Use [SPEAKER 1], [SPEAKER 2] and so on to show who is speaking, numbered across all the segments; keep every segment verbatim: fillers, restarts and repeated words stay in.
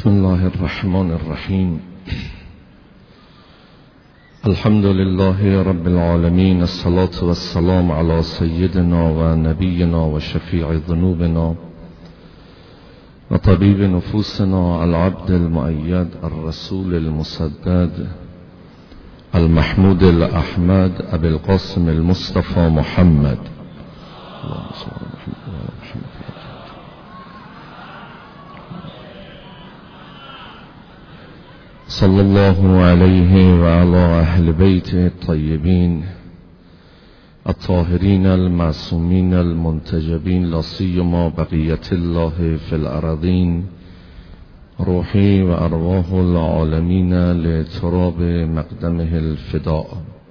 [SPEAKER 1] بسم الله الرحمن الرحیم. الحمد لله رب العالمین، الصلاة والسلام علی سیدنا و نبینا و شفیع ذنوبنا و طبیب نفوسنا العبد المؤید الرسول المسدد المحمود الاحمد ابي القاسم المصطفى محمد صلی الله علیه و علی اهل بیت الطیبین الطاهرین المعصومین المنتجبین، لا سیما بقیت الله فی الارضین، روحی و ارواح العالمین لتراب مقدمه الفداء.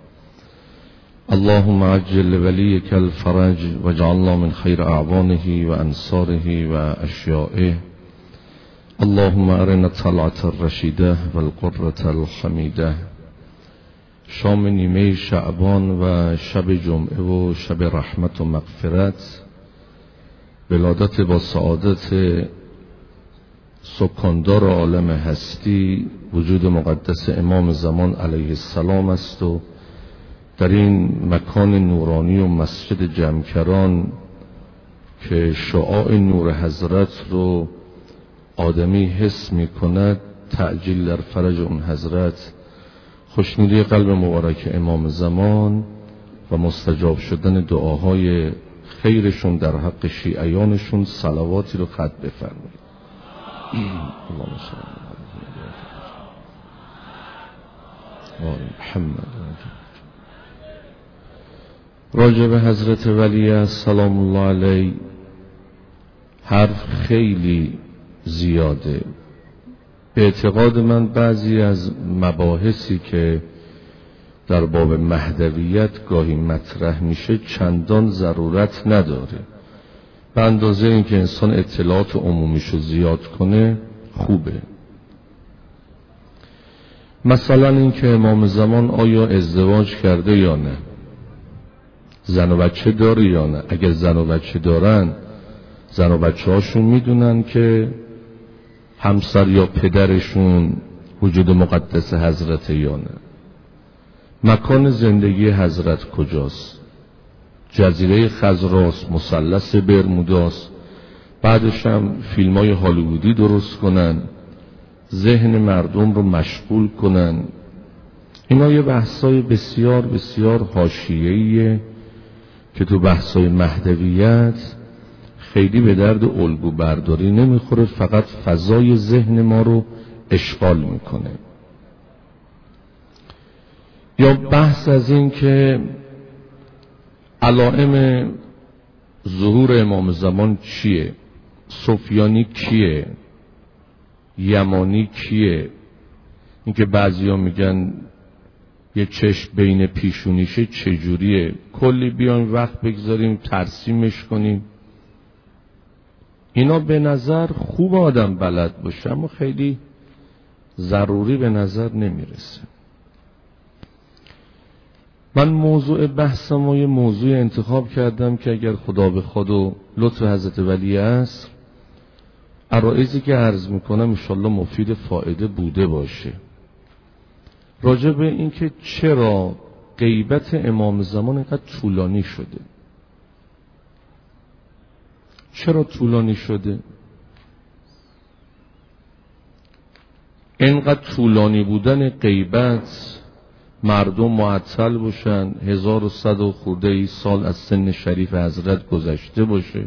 [SPEAKER 1] اللهم عجل ولیک الفرج واجعلنا من خیر اعوانه و انصاره و اشیائه. اللهم ارنا الطلعة الرشیده و القرة الحمیده. شام نیمه شعبان و شب جمعه و شب رحمت و مغفرت، ولادت با سعادت سکاندار عالم هستی وجود مقدس امام زمان علیه السلام است و در این مکان نورانی و مسجد جمکران که شعاع نور حضرت رو آدمی حس می کند، تعجیل در فرج اون حضرت، خوشنودی قلب مبارک امام زمان و مستجاب شدن دعاهای خیرشون در حق شیعیانشون صلواتی رو ختم بفرمایید. اللهم صل علی محمد. راجع به حضرت ولی سلام الله علیه حرف خیلی زیاده. به اعتقاد من بعضی از مباحثی که در باب مهدویت گاهی مطرح میشه چندان ضرورت نداره. به اندازه اینکه انسان اطلاعات عمومیشو زیاد کنه خوبه. مثلا اینکه امام زمان آیا ازدواج کرده یا نه، زن و بچه داره یا نه. اگر زن و بچه دارن، زن و بچه هاشون میدونن که همسر یا پدرشون وجود مقدس حضرت یا نه. مکان زندگی حضرت کجاست؟ جزیره خضراست، مثلث برموداست. بعدش هم فیلم های هالیوودی درست کنن، ذهن مردم رو مشغول کنن. اینا یه بحثای بسیار بسیار حاشیه‌ایه که تو بحثای مهدویت خیلی به درد الگو برداری نمیخوره، فقط فضای ذهن ما رو اشغال میکنه. یا بحث از این که علائم ظهور امام زمان چیه، سفیانی کیه، یمانی کیه. اینکه بعضیا میگن یه چشم بین پیشونیشه چجوریه، کلی بیایم وقت بگذاریم ترسیمش کنیم. اینا به نظر خوب آدم بلد باشه، اما خیلی ضروری به نظر نمیرسه. من موضوع بحثم و یه موضوع انتخاب کردم که اگر خدا به خود و لطف حضرت ولی است، عرایزی که عرض میکنم انشالله مفید فایده بوده باشه. راجع به این که چرا غیبت امام زمان اینقدر طولانی شده. چرا طولانی شده؟ اینقدر طولانی بودن غیبت، مردم معطل باشن، هزار و صد و خورده ای سال از سن شریف حضرت گذشته باشه،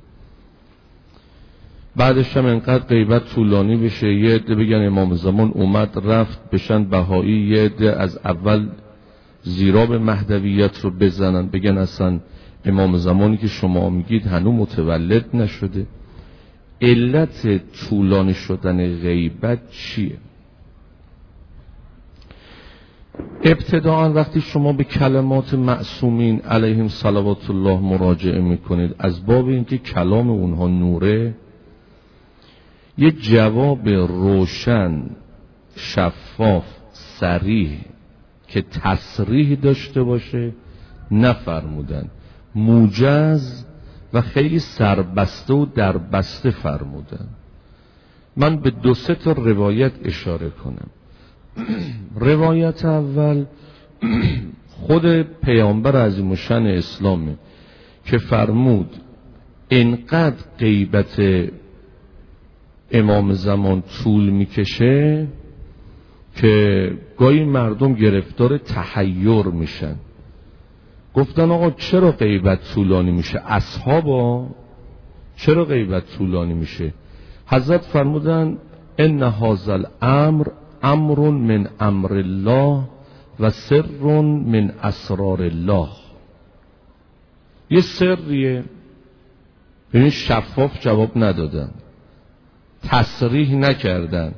[SPEAKER 1] بعدش هم اینقدر غیبت طولانی بشه، یه عده بگن امام زمان اومد رفت بشن بهایی، یه عده از اول زیراب مهدویت رو بزنن بگن اصلا امام زمانی که شما میگید هنوز متولد نشده. علت طولانی شدن غیبت چیه؟ ابتداءً وقتی شما به کلمات معصومین علیهم صلوات الله مراجعه میکنید، از باب اینکه کلام اونها نوره، یه جواب روشن، شفاف، صریح که تصریح داشته باشه نفرمودن. موجز و خیلی سربسته و دربسته فرمودن. من به دو سه تا روایت اشاره کنم. روایت اول خود پیامبر عظیم الشأن اسلامه که فرمود اینقدر غیبت امام زمان طول میکشه که گاهی مردم گرفتار تحیر میشن. گفتن آقا چرا غیبت طولانی میشه؟ اصحابا چرا غیبت طولانی میشه؟ حضرت فرمودن ان هذا الامر امر من امر الله و سر من اسرار الله. یه سریه، ببین شفاف جواب ندادن، تصریح نکردن.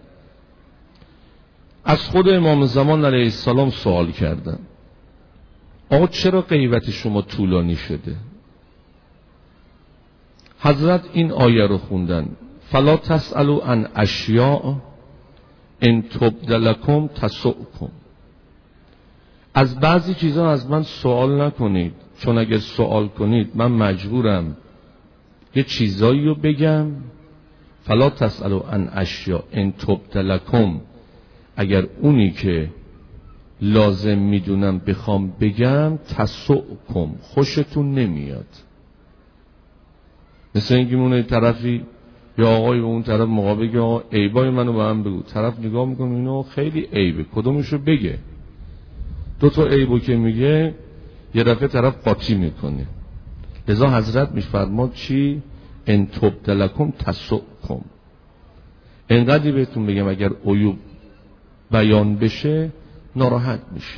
[SPEAKER 1] از خود امام زمان علیه السلام سوال کردن آقا چرا غیبت شما طولانی شده؟ حضرت این آیه رو خوندن فلا تسألوا عن اشیاء ان تبد لکم تسؤکم. از بعضی چیزا از من سوال نکنید، چون اگر سوال کنید من مجبورم یه چیزایی رو بگم. فلا تسألوا عن اشیاء ان تبد لکم، اگر اونی که لازم میدونم بخوام بگم تسؤکم، خوشتون نمیاد. مثل اینکه مونه طرفی یا آقای به اون طرف مقابل که آقا عیبای منو به من بگو، طرف نگاه میکنه اینو خیلی عیبه، کدومشو بگه؟ دو تا عیبو که میگه یه دفعه طرف قاطی میکنه. لذا حضرت میفرماد چی؟ ان تبد لکم تسؤکم. اینقدری بهتون بگم اگر عیوب بیان بشه ناراحت میشید.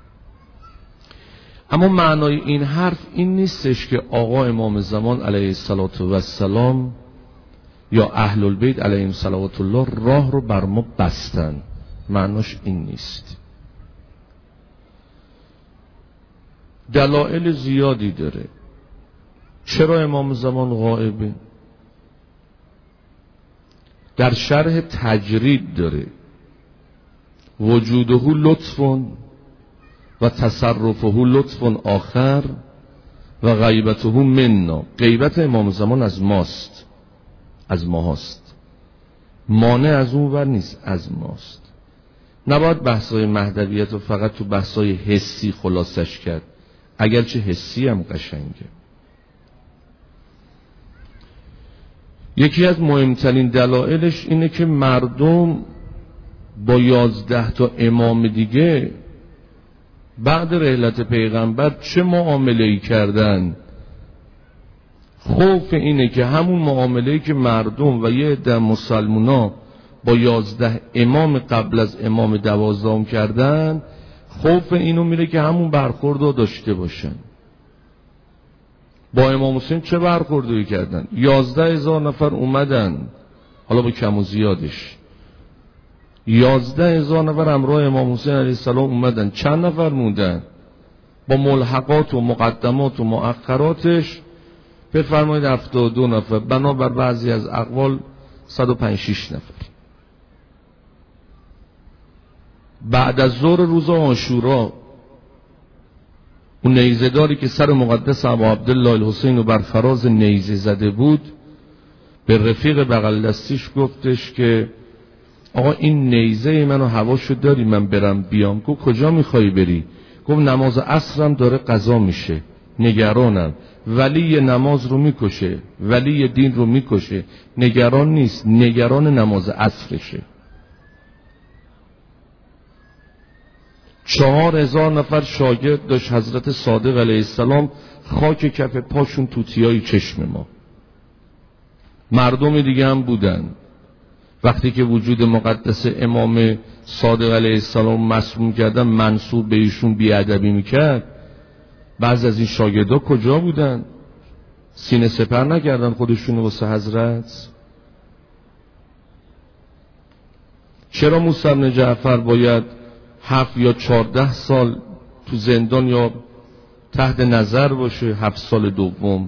[SPEAKER 1] اما معنای این حرف این نیستش که آقا امام زمان علیه السلام یا اهل البیت علیهم صلوات الله راه رو بر ما بستن. معناش این نیست. دلایل زیادی داره چرا امام زمان غائبه. در شرح تجرید داره وجوده لطف و تصرفه لطف آخر و غیبته منا. غیبت امام زمان از ماست، از ما هست، مانع از اون ور نیست، از ماست. نباید بحثای مهدویت رو فقط تو بحثای حسی خلاصش کرد، اگرچه حسی هم قشنگه. یکی از مهمترین دلایلش اینه که مردم با یازده تا امام دیگه بعد رحلت پیغمبر چه معامله‌ای کردن. خوف اینه که همون معامله‌ای که مردم و یه عده مسلمونا با یازده امام قبل از امام دوازدهم کردن، خوف اینو میره که همون برخورد رو داشته باشن. با امام حسین چه برخوردی کردن؟ یازده هزار نفر اومدن، حالا با کم و زیادش یازده هزار نفر همراه امام حسین علیه السلام اومدن. چند نفر موندن؟ با ملحقات و مقدمات و مؤخراتش بفرمایید هفتاد و دو نفر، بنابر بعضی از اقوال صد و پنج شش نفر. بعد از ظهر روز عاشورا اون نیزه داری که سر مقدس ابا عبدالله الحسین رو بر فراز نیزه زده بود به رفیق بغل دستیش گفتش که آقا این نیزه منو هواشو داری من برم بیام؟ گفت کجا میخوای بری؟ گفت نماز عصرم داره قضا میشه، نگرانم. ولی نماز رو میکشه، ولی دین رو میکشه، نگران نیست، نگران نماز عصرشه. چهار هزار نفر شاگرد داشت حضرت صادق علیه السلام، خاک کف پاشون توتیای چشم ما. مردم دیگه هم بودن. وقتی که وجود مقدس امام صادق علیه السلام مسموم کردن، منسوب به ایشون بیادبی میکرد، بعض از این شاگردا کجا بودن؟ سینه سپر نکردن خودشونو واسه حضرت؟ چرا موسی بن جعفر باید هفت یا چهارده سال تو زندان یا تحت نظر باشه؟ هفت سال دوم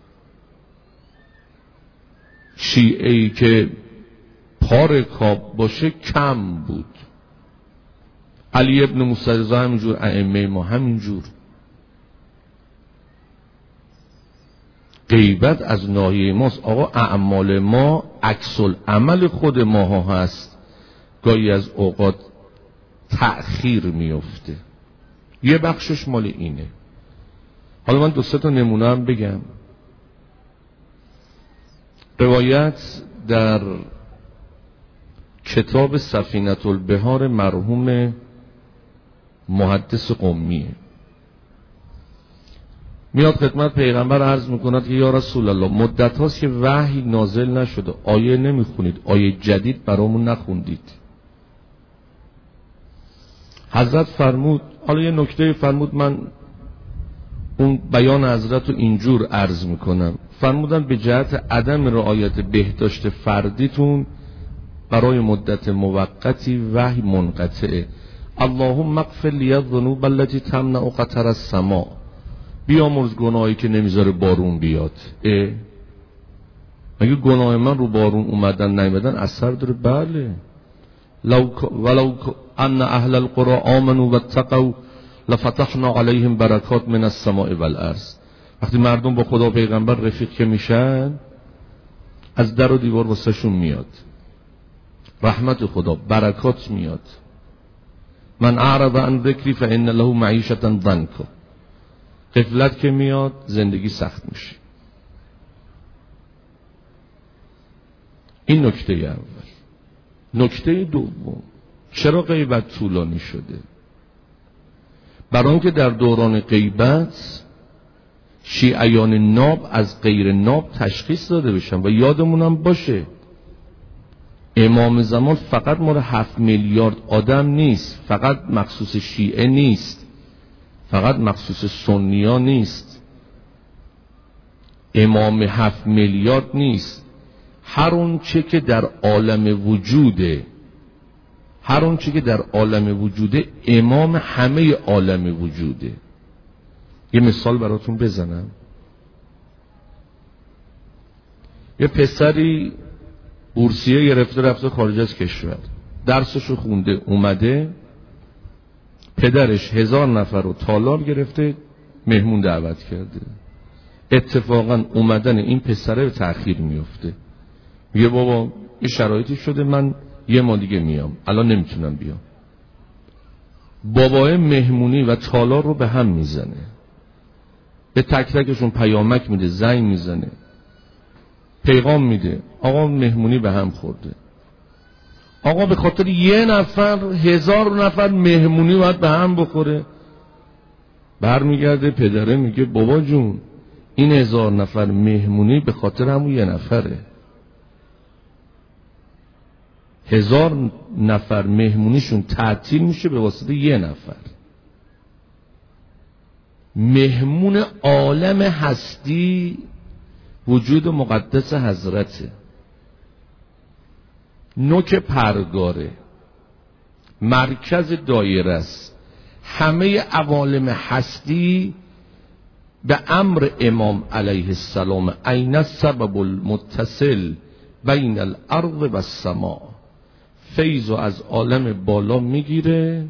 [SPEAKER 1] شیعه‌ای که پار کاب باشه کم بود. علی ابن موسی رضا همینجور، ائمه ما همینجور. غیبت از ناحیه ماست. آقا اعمال ما عکس العمل خود ماها هست گاهی از اوقات تأخیر میفته. یه بخشش مال اینه. حالا من دو سه تا نمونه هم بگم. روایت در کتاب سفینة البحار مرحوم محدث قمیه، میاد خدمت پیغمبر عرض میکند که یا رسول الله مدت هاست که وحی نازل نشده، آیه نمیخونید، آیه جدید برامون نخوندید. حضرت فرمود، حالا یه نکته فرمود، من اون بیان حضرت رو اینجور عرض میکنم. فرمودن به جهت عدم رعایت بهداشت فردیتون برای مدت موقتی وحی منقطعه. اللهم اغفر لی الذنوب التي تمنع قطر السماء، بیامرز گناهی که نمیذاره بارون بیاد. اه مگه گناه من رو بارون اومدن نیومدن اثر داره؟ بله. لو ولو ان اهل القرى آمنوا واتقوا لفتحنا علیهم برکات من السماء والارض. وقتی مردم با خدا و پیغمبر رفیق که میشن، از در و دیوار واسهشون میاد رحمت خدا، برکات میاد. من اعرض عن ذکری فان له معیشة ضنکا، غفلت که میاد زندگی سخت میشه. این نکته اول. نکته دوم، چرا غیبت طولانی شده؟ برای اینکه در دوران غیبت شیعیان ناب از غیر ناب تشخیص داده بشن. و یادمونم باشه امام زمان فقط مال هفت میلیارد آدم نیست، فقط مخصوص شیعه نیست، فقط مخصوص سنیا نیست، امام هفت میلیارد نیست. هر اون چه که در عالم وجوده، هر اون چه که در عالم وجوده امام همه عالم وجوده. یه مثال براتون بزنم. یه پسری بورسیه گرفته رفته خارج از کشور، درسشو خونده اومده، پدرش هزار نفر رو تالار گرفته مهمون دعوت کرده. اتفاقا اومدن این پسره به تأخیر میفته. میگه بابا یه شرایطی شده، من یه ما دیگه میام، الان نمیتونم بیام. بابای مهمونی و تالار رو به هم میزنه، به تک تکشون پیامک میده، زنگ میزنه، پیغام میده، آقا مهمونی به هم خورده. آقا به خاطر یه نفر هزار نفر مهمونی باید به هم بخوره؟ برمیگرده پدره میگه بابا جون این هزار نفر مهمونی به خاطر همون یه نفره. هزار نفر مهمونیشون تعطیل میشه به واسطه یه نفر. مهمون عالم هستی وجود مقدس حضرته، نوک پرگاره، مرکز دایره است. همه عوالم هستی به امر امام علیه السلام این السبب المتصل بین الارض و السماء، فیض از عالم بالا میگیره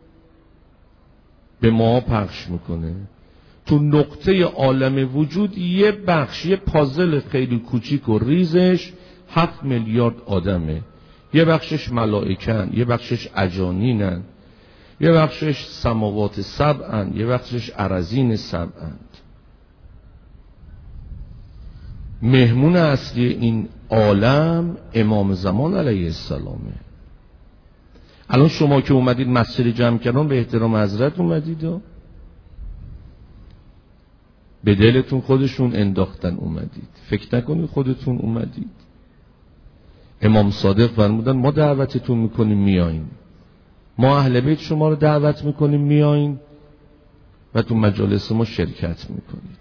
[SPEAKER 1] به ما پخش میکنه. تو نقطه عالم وجود یه بخش، یه پازل خیلی کوچیک و ریزش هفت میلیارد آدمه. یه بخشش ملائکن، یه بخشش اجانینن، یه بخشش سماوات سبعن، یه بخشش ارضین سبعن. مهمون اصلی این عالم امام زمان علیه السلامه. الان شما که اومدید مسجد جمع کردن به احترام حضرت اومدید و به دلتون خودشون انداختن اومدید، فکر نکنید خودتون اومدید. امام صادق فرمودن ما دعوتتون میکنیم میایین، ما اهل بیت شما رو دعوت میکنیم میایین و تو مجالس ما شرکت میکنید.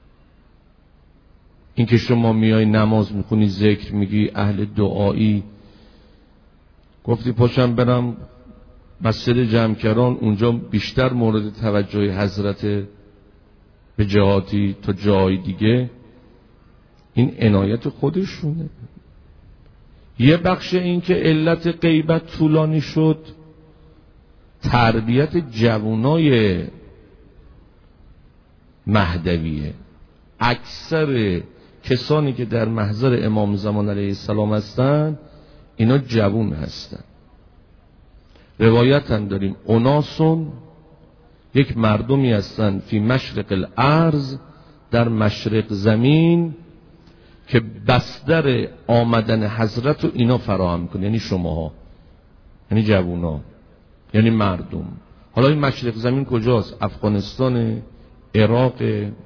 [SPEAKER 1] این که شما میای نماز میخونی، ذکر میگی، اهل دعایی، گفتی پاشم برم مسجد جمعکران اونجا بیشتر مورد توجه حضرت به جهاتی تا جای دیگه، این عنایت خودشونه. یه بخش این که علت غیبت طولانی شد تربیت جوانای مهدویه. اکثر کسانی که در محضر امام زمان علیه السلام هستن اینا جوون هستن. روایت هم داریم اوناسون، یک مردمی هستن فی مشرق الارض، در مشرق زمین، که بستر آمدن حضرت رو اینا فراهم کنه، یعنی شماها، یعنی جوونا، یعنی مردم. حالا این مشرق زمین کجاست؟ افغانستان، عراق،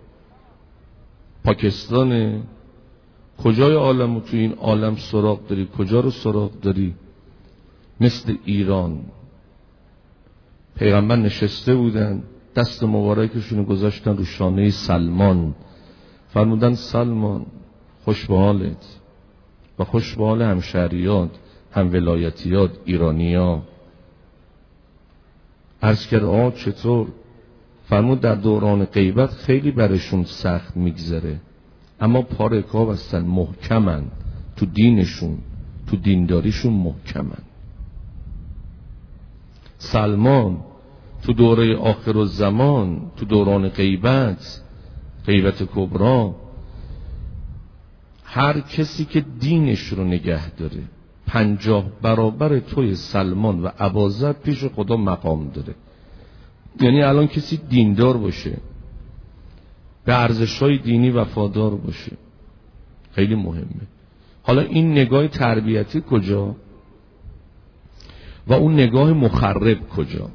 [SPEAKER 1] پاکستان، کجای عالم رو تو این عالم سراغ داری؟ کجا رو سراغ داری؟ مثل ایران پیغمبر نشسته بودن، دست مبارکشون گذاشتن رو شانه سلمان، فرمودن سلمان خوش به حالت و خوش به حال همشهریات، هم ولایتیات، ایرانیا. عرض کرد آه چطور؟ فرمود در دوران غیبت خیلی برشون سخت میگذره، اما پا رکاب هستن، محکمن تو دینشون، تو دینداریشون محکمن. سلمان تو دوره آخر الزمان، تو دوران غیبت، غیبت کبرا، هر کسی که دینش رو نگه داره پنجاه برابر توی سلمان و اباذر پیش خدا مقام داره. یعنی الان کسی دیندار باشه، به ارزش‌های دینی وفادار باشه، خیلی مهمه. حالا این نگاه تربیتی کجا و اون نگاه مخرب کجا؟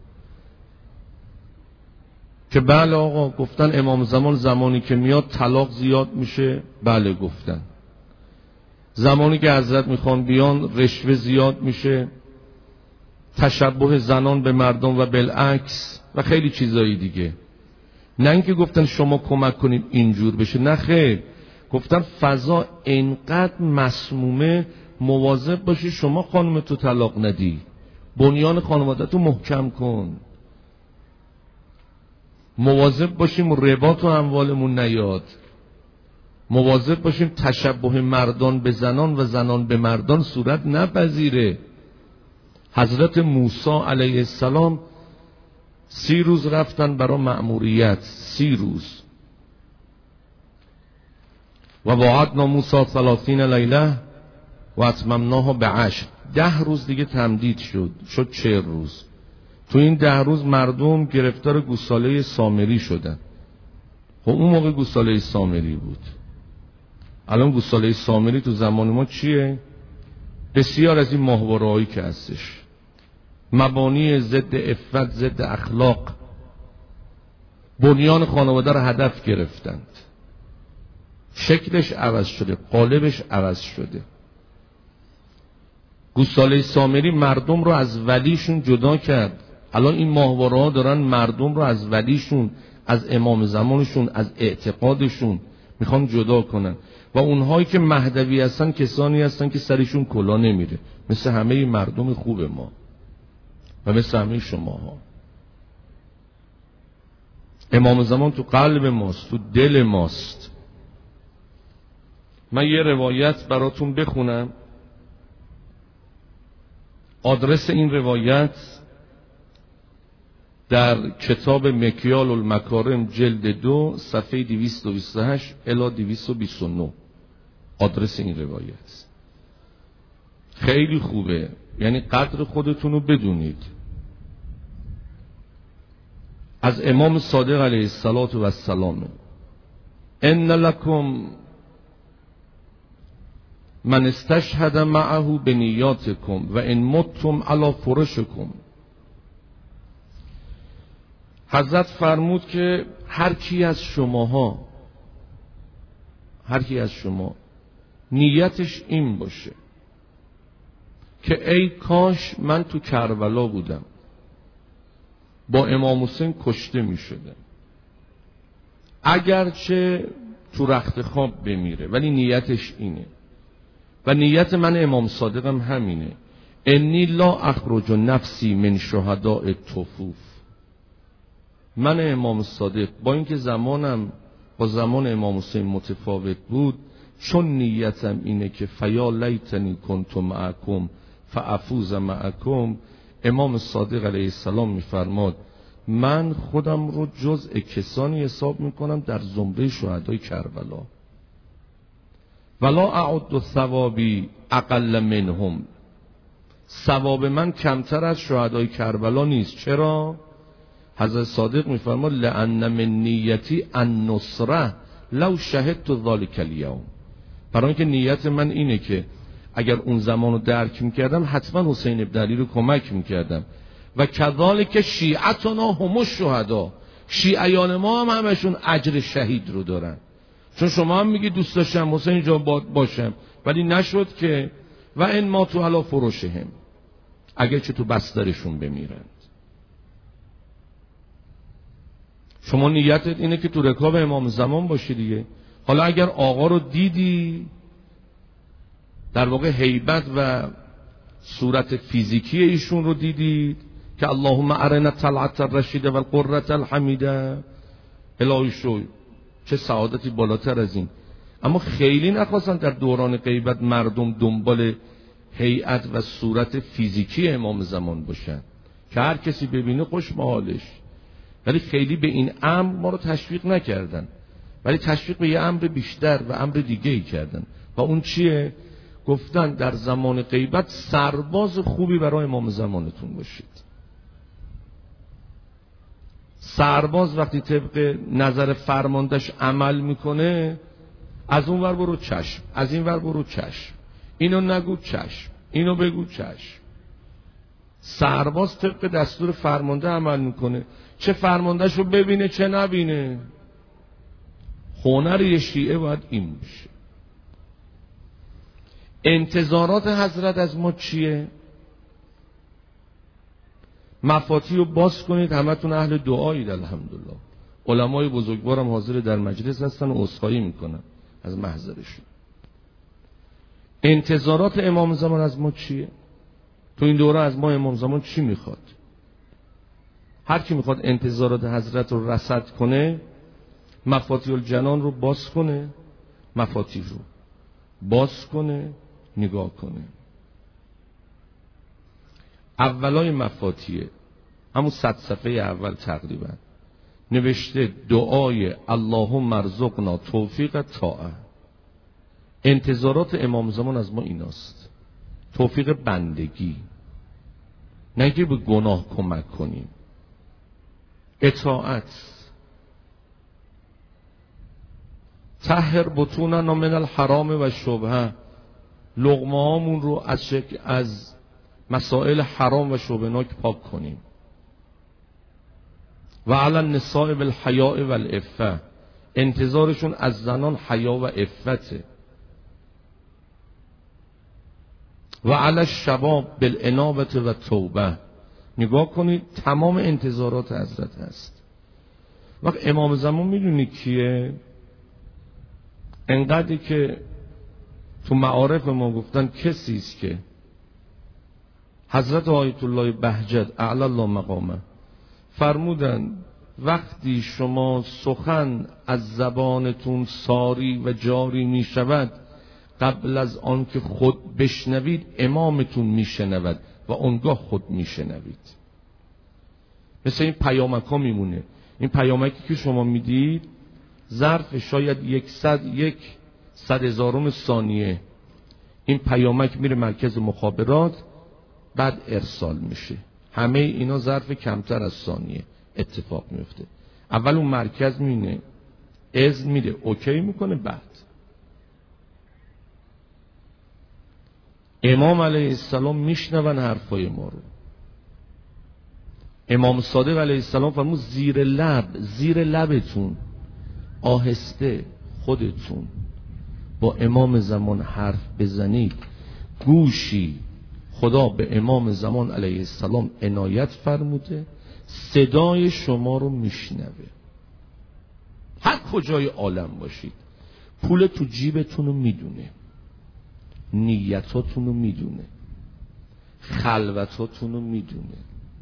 [SPEAKER 1] که بله آقا گفتن امام زمان زمانی که میاد طلاق زیاد میشه، بله گفتن. زمانی که حضرت میخوان بیان رشوه زیاد میشه، تشبه زنان به مردم و بالعکس و خیلی چیزایی دیگه. نه اینکه گفتن شما کمک کنید اینجور بشه، نه خیر، گفتن فضا اینقدر مسمومه، مواظب باشی شما خانم تو طلاق ندی، بنیان خانواده‌تو محکم کن، مواظب باشیم ربا تو اموالمون نیاد، مواظب باشیم تشبه مردان به زنان و زنان به مردان صورت نپذیره. حضرت موسی علیه السلام سی روز رفتن برای مأموریت، سی روز. و وعدنا موسی ثلاثین لیله و اتممناها بعشر، ده روز دیگه تمدید شد، شد چهل روز. تو این ده روز مردم گرفتار گوساله سامری شدن. خب اون موقع گوساله سامری بود، الان گوساله سامری تو زمان ما چیه؟ بسیار از این ماهواره‌هایی که هستش، مبانی ضد عفت، ضد اخلاق، بنیان خانواده رو هدف گرفتند، شکلش عوض شده، قالبش عوض شده. گوساله سامری مردم رو از ولیشون جدا کرد. الان این ماهواره‌ها دارن مردم رو از ولیشون، از امام زمانشون، از اعتقادشون میخوان جدا کنن. و اونهایی که مهدوی هستن کسانی هستن که سرشون کلا نمیره، مثل همه مردم خوب ما و مثل همه شماها. امام زمان تو قلب ماست، تو دل ماست. من یه روایت براتون بخونم. آدرس این روایت در کتاب مکیال المکارم جلد دو صفحه دویست و بیست و هشت الی دویست و بیست و نه. آدرس این روایت خیلی خوبه، یعنی قدر خودتون رو بدونید. از امام صادق علیه السلام: ان لکم من استشهد معه بنیاتکم و ان متم علی فرشکم. حضرت فرمود که هر کی از شماها، هر کی از شما نیتش این باشه که ای کاش من تو کربلا بودم، با امام حسین کشته می شدم، اگرچه تو رخت خواب بمیره، ولی نیتش اینه. و نیت من امام صادقم همینه: انی لا اخرج نفسی من شهداء الطفوف. من امام صادق با اینکه زمانم با زمان امام حسین متفاوت بود، چون نیتم اینه که فیا لیتنی کنت معکم فافوز معکم، امام صادق علیه السلام میفرماد من خودم رو جزء کسانی حساب میکنم در زمره شهدای کربلا. ولا اعد ثوابی اقل منهم، ثواب من کمتر از شهدای کربلا نیست. چرا؟ حضرت صادق میفرماد لأن من نیتی النصره لو شهدت ذلک اليوم، برای اینکه نیت من اینه که اگر اون زمان رو درک میکردم حتما حسین ابن علی رو کمک میکردم. و کذالک شیعتنا هم الشهدا، شیعیان ما هم همشون اجر شهید رو دارن. چون شما هم میگی دوست داشتم حسین جا باشم ولی نشد که و ان ماتوا علی فروشهم، اگر چه تو بسترشون بمیرند. شما نیتت اینه که تو رکاب امام زمان باشی دیگه. حالا اگر آقا رو دیدی، در واقع هیبت و صورت فیزیکی ایشون رو دیدید که اللهم ارنا طلعت الرشید و القرة الحمیده، الهی شو چه سعادتی بالاتر از این. اما خیلی نخواستن در دوران غیبت مردم دنبال هیئت و صورت فیزیکی امام زمان باشن که هر کسی ببینه خوش محالش، ولی خیلی به این امر ما رو تشویق نکردن، ولی تشویق به یه امر بیشتر و امر دیگه ای کردن. و اون چیه؟ گفتن در زمان غیبت سرباز خوبی برای امام زمانتون باشید. سرباز وقتی طبق نظر فرماندهش عمل میکنه، از اون ور برو چشم، از این ور برو چشم، اینو نگو چشم، اینو بگو چشم. سرباز طبق دستور فرمانده عمل میکنه، چه فرماندهش رو ببینه چه نبینه. هنر یه شیعه باید این باشه. انتظارات حضرت از ما چیه؟ مفاتی رو باز کنید، همتون اهل دعایید الحمدلله. علمای بزرگوارم حاضر در مجلس هستن و عذرخواهی میکنن از محضرشون. انتظارات امام زمان از ما چیه؟ تو این دوره از ما امام زمان چی میخواد؟ هر کی میخواد انتظارات حضرت رو رصد کنه، مفاتیح الجنان رو باز کنه، مفاتیح رو باز کنه، نگاه کنه. اولای مفاتیح همون صد صفحه اول تقریبا نوشته دعای اللهم ارزقنا توفیق طاعه. انتظارات امام زمان از ما ایناست، توفیق بندگی، نه که به گناه کمک کنیم، اطاعت. طهر بطوننا من الحرام و شبهه، لقمه هامون رو از شک... از مسائل حرام و شبهناک پاک کنیم. و علی النساء بالحیاء والعفه، انتظارشون از زنان حیا و عفته. و علی الشباب بالانابه و توبه، نگاه کنید تمام انتظارات حضرت هست. وقت امام زمان میدونی کیه؟ انقدری که تو معارف ما گفتن کسی است که حضرت آیت الله بهجت اعلی الله مقامه فرمودن وقتی شما سخن از زبانتون ساری و جاری می شود، قبل از آن که خود بشنوید امامتون می شنود و اونگاه خود می شنوید. مثل این پیامک ها می مونه. این پیامکی که شما می دید ظرف شاید یک صد یک صد هزارم ثانیه این پیامک میره مرکز مخابرات، بعد ارسال میشه. همه اینا ظرف کمتر از ثانیه اتفاق میفته. اول اون مرکز مینه اذن میده، اوکی میکنه، بعد امام علیه السلام میشنون حرفای ما رو. امام صادق علیه السلام فرمود زیر لب، زیر لبتون آهسته خودتون با امام زمان حرف بزنید، گوشی خدا به امام زمان علیه السلام عنایت فرموده صدای شما رو میشنوه. هر کجای عالم باشید، پول تو جیبتون رو میدونه، نیتاتون رو میدونه، خلوتاتون رو میدونه.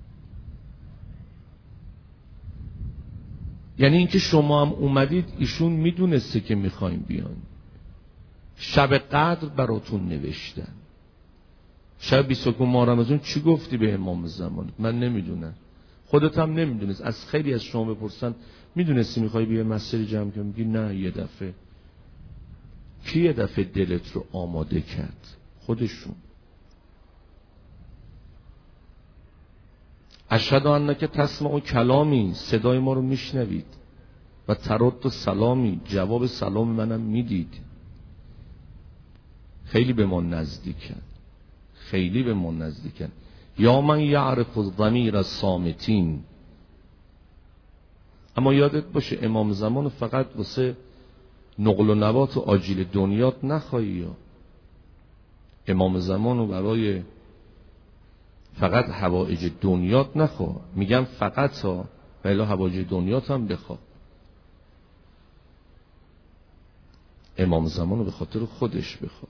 [SPEAKER 1] یعنی اینکه شما هم اومدید ایشون میدونسته که میخوایم بیان. شب قدر براتون نوشتن. شب بیست و یک ماه رمضان چی گفتی به امام زمان؟ من نمیدونم، خودت هم نمیدونست. از خیلی از شما بپرسن میدونستی میخوای بیای مسجد جمع کنی؟ میگی نه. یه دفعه کی یه دفعه دلت رو آماده کرد؟ خودشون. اشهد انک تسمع کلامی، صدای ما رو میشنوید و ترد و سلامی، جواب سلام منم میدید. خیلی به ما نزدیکن، خیلی به ما نزدیکن. یا من یعرف الضمیر الصامتین. اما یادت باشه امام زمان فقط واسه نقل و نبات و آجیل دنیات نخواهی، یا امام زمان رو برای فقط حوائج دنیات نخواه. میگم فقط ها، ولی حوائج دنیات هم بخواه. امام زمان رو به خاطر خودش بخواه.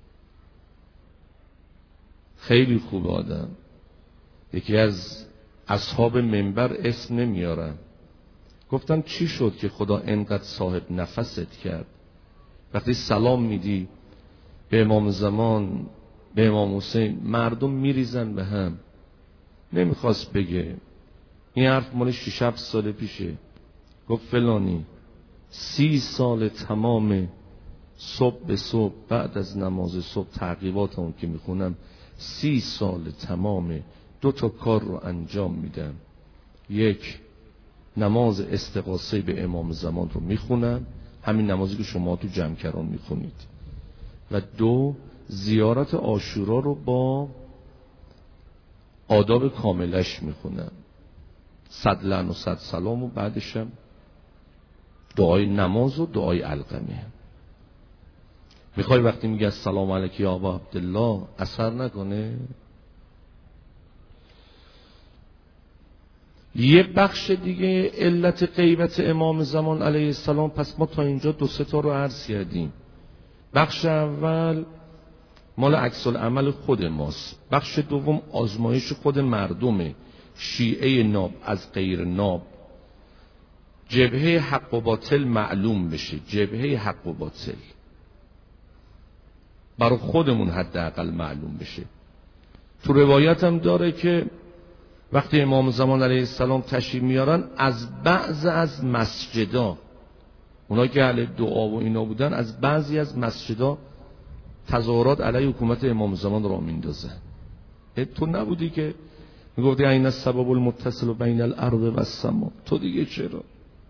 [SPEAKER 1] خیلی خوب آدم. یکی از اصحاب منبر اسم نمیارن، گفتم چی شد که خدا انقدر صاحب نفست کرد؟ وقتی سلام میدی به امام زمان، به امام حسین، مردم میریزن به هم. نمیخواست بگه، این حرف مال شش هفت سال پیشه. گفت فلانی سی سال تمام صبح به صبح بعد از نماز صبح تعقیبات اون که میخونم، سی سال تمام دو تا کار رو انجام میدم. یک، نماز استغاثه به امام زمان رو میخونم، همین نمازی که شما تو جمکران میخونید، و دو، زیارت عاشورا رو با آداب کاملش میخونم، صد لعن و صد سلام، و بعدشم دعای نماز و دعای علقمه. میخوای وقتی میگه السلام علیک یا ابا عبدالله اثر نکنه؟ یه بخش دیگه علت غیبت امام زمان علیه السلام، پس ما تا اینجا دو سه تا رو عرض کردیم. بخش اول مال عکس العمل خود ماست، بخش دوم آزمایش خود مردمه، شیعه ناب از غیر ناب، جبهه حق و باطل معلوم بشه، جبهه حق و باطل برای خودمون حداقل معلوم بشه. تو روایت هم داره که وقتی امام زمان علیه السلام تشریف میارن، از بعض از مسجدا، اونایی که اهل دعا و اینا بودن، از بعضی از مسجدا تظاهرات علیه حکومت امام زمان را میندازن. تو نبودی که میگفتی این السبب المتصل بین الارض و السما؟ تو دیگه چرا؟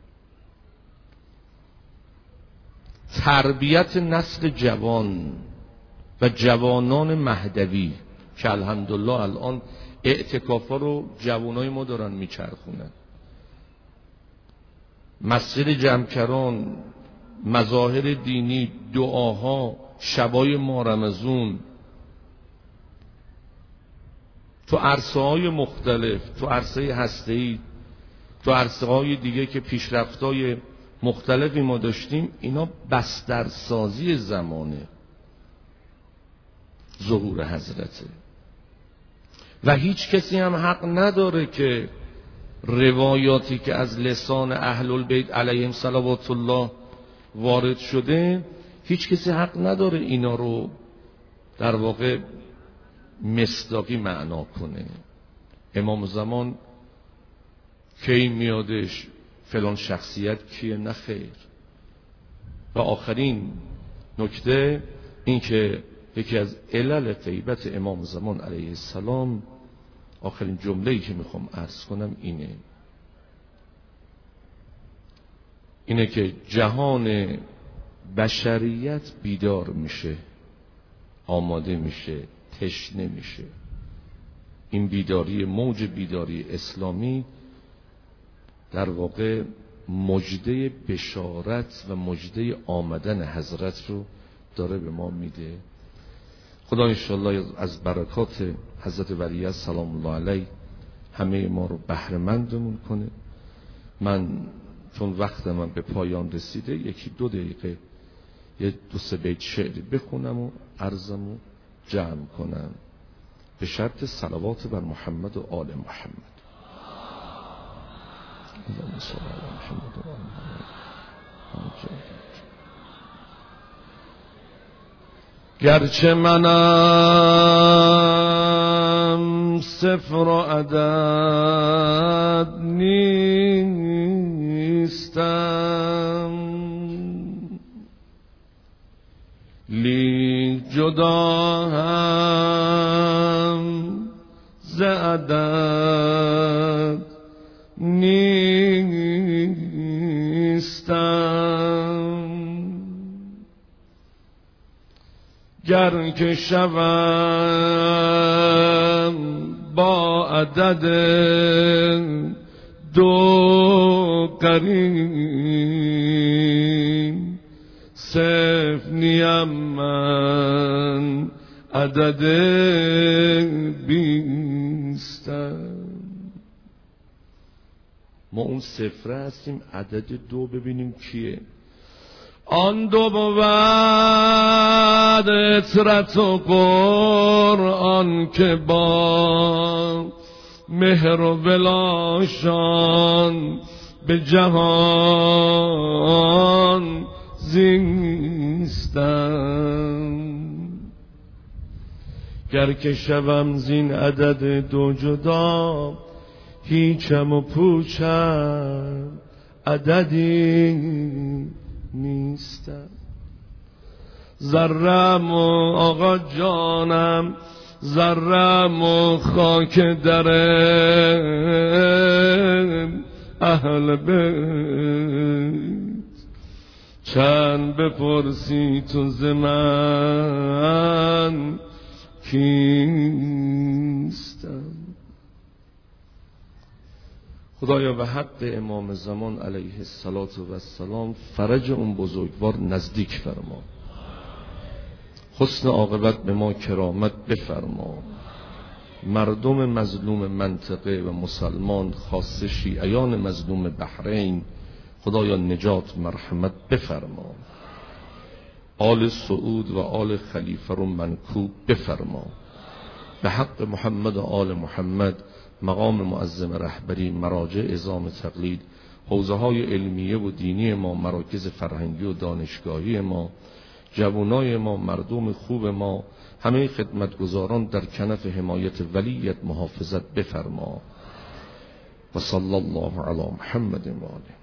[SPEAKER 1] تربیت نسل جوان و جوانان مهدوی که الحمدلله الان اعتکافا رو جوانای ما دارن میچرخونن، مسجد جمکران، مظاهر دینی، دعاها، شبای ماه رمضان، تو عرصه های مختلف، تو عرصه هسته‌ای، تو عرصه های دیگه که پیشرفتای مختلفی ما داشتیم، اینا بسترسازی زمانه ظهور حضرته. و هیچ کسی هم حق نداره که روایاتی که از لسان اهل البیت علیهم صلوات الله وارد شده، هیچ کسی حق نداره اینا رو در واقع مصداقی معنا کنه. امام زمان کی میادش؟ فلان شخصیت کیه؟ نه خیر. و آخرین نکته این که یکی از علل غیبت امام زمان علیه السلام، آخرین جمله‌ای که میخوام عرض کنم اینه اینه که جهان بشریت بیدار میشه، آماده میشه، تشنه میشه. این بیداری، موج بیداری اسلامی در واقع مژده بشارت و مژده آمدن حضرت رو داره به ما میده. خدا انشاءالله از برکات حضرت ولی سلام الله علیه همه ما رو بهره مندمون کنه. من چون وقت من به پایان رسیده، یکی دو دقیقه یه دو سه بیت شعری بخونم و عرضمو جمع کنم، به شرط صلوات بر محمد و آل محمد. اللهم صل علی محمد و آل محمد. گرچه منم صفر و عدد نیستم، جدا هم ز عدد نیستم. گر که شوم با عدد دو قرین، صفر نیم من عدد بیستم. ما اون صفره هستیم، عدد دو ببینیم کیه. آن دو بود اطرت و قرآن که با مهر و ولاشان به جهان زیستم. گر که شوم زین عدد دو جدا، هیچم و پوچم عددی نیستم. ذرم و آقا جانم، ذرم و خاک در اهل بیت، چند بپرسی تو ز من کیستم. خدایا به حق امام زمان علیه السلام فرج اون بزرگوار نزدیک فرما، حسن عاقبت به ما کرامت بفرما. مردم مظلوم منطقه و مسلمان خاصه شیعیان مظلوم بحرین خدایا نجات مرحمت بفرما. آل سعود و آل خلیفه رو منکوب بفرما. به حق محمد و آل محمد مقام معظم رهبری، مراجع عظام تقلید، حوزه های علمیه و دینی ما، مراکز فرهنگی و دانشگاهی ما، جوانای ما، مردم خوب ما، همه خدمتگزاران در کنف حمایت ولیت محافظت بفرما. و صلی الله علی محمد و آله.